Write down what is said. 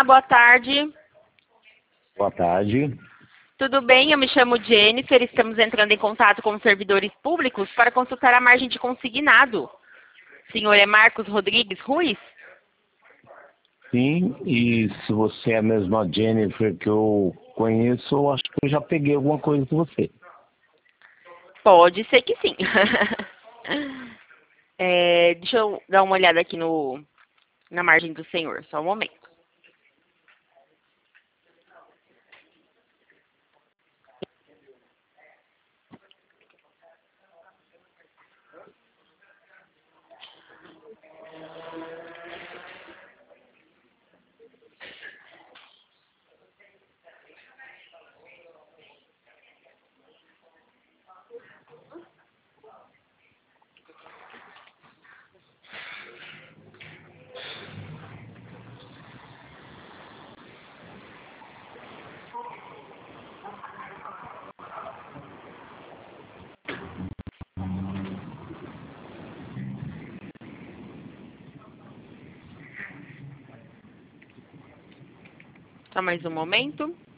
Olá, boa tarde. Boa tarde. Tudo bem? Eu me chamo Jennifer. Estamos entrando em contato com os servidores públicos para consultar a margem de consignado. O senhor é Marcos Rodrigues Ruiz? Sim, e se você é a mesma Jennifer que eu conheço, eu acho que eu já peguei alguma coisa com você. Pode ser que sim. Deixa eu dar uma olhada aqui na margem do senhor, só um momento. Só mais um momento.